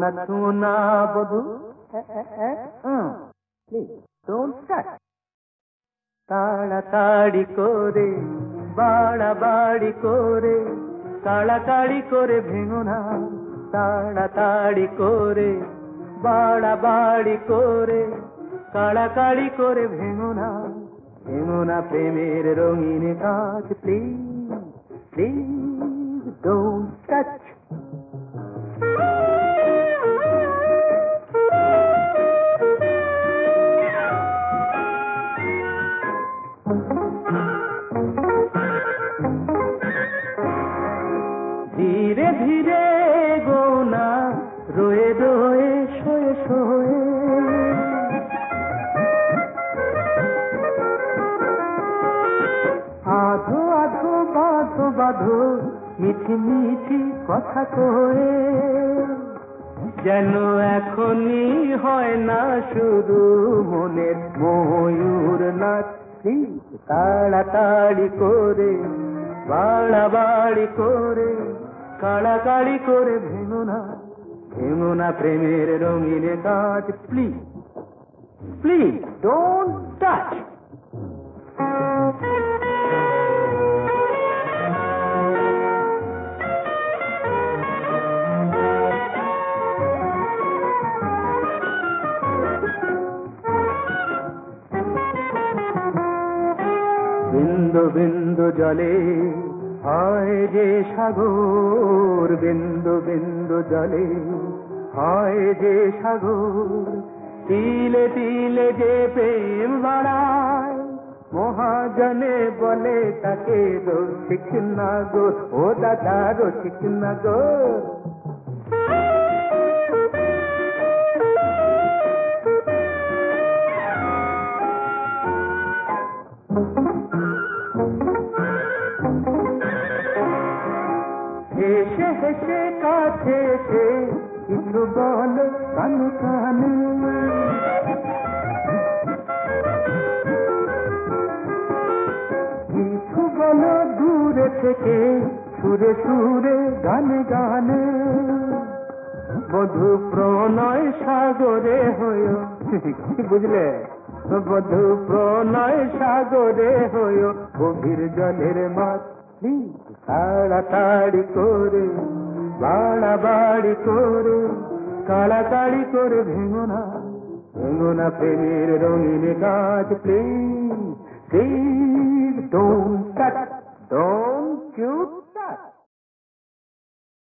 না ছুঁয়ো না বধূ, প্লিজ ডোন্ট টাচ। তাড়াতাড়ি করে বাড়াবাড়ি করে কাড়াকাড়ি করে ভেঙো না, তাড়াতাড়ি করে বাড়াবাড়ি করে কাড়াকাড়ি করে ভেঙো না, ভেঙো না প্রেমের রঙিন কাজ। Please please don't touch. ধীরে ধীরে গোনা রয়ে রয়ে শোয়ে শোয়ে, আধো আধো বাঁধো বাঁধো মিঠি মিঠি কথা কয়ে, যেন এখনই হয় না শুরু মনের ময়ূর নাচ। তাড়াতাড়ি করে বাড়াবাড়ি করে কাড়াকাড়ি করে ভেঙো না, ভেঙো না প্রেমের রঙিন কাজ। Please please don't touch. বিন্দু বিন্দু জলে হয় যে সাগর, বিন্দু বিন্দু জলে হয় যে সাগর, তিলে তিলে যে প্রেম বাড়ায়, মহাজনে বলে তাকে রসিক নাগর। ও দাদা রসিক নাগর। হেসে হেসে কাছে এসে কিছু বল কানে কানে, কিছু বলো দূরে থেকে সুরে সুরে গানে গানে, বধূ প্রণয় সাগরে হইও। বুঝলে? বধূ প্রণয় সাগরে হইও গভীর জলের মাছ। তাড়াতাড়ি করে বাড়াবাড়ি করে কাড়াকাড়ি করে ভেঙো না, ভেঙো না প্রেমের রঙিন কাজ। Please please don't touch, don't you touch.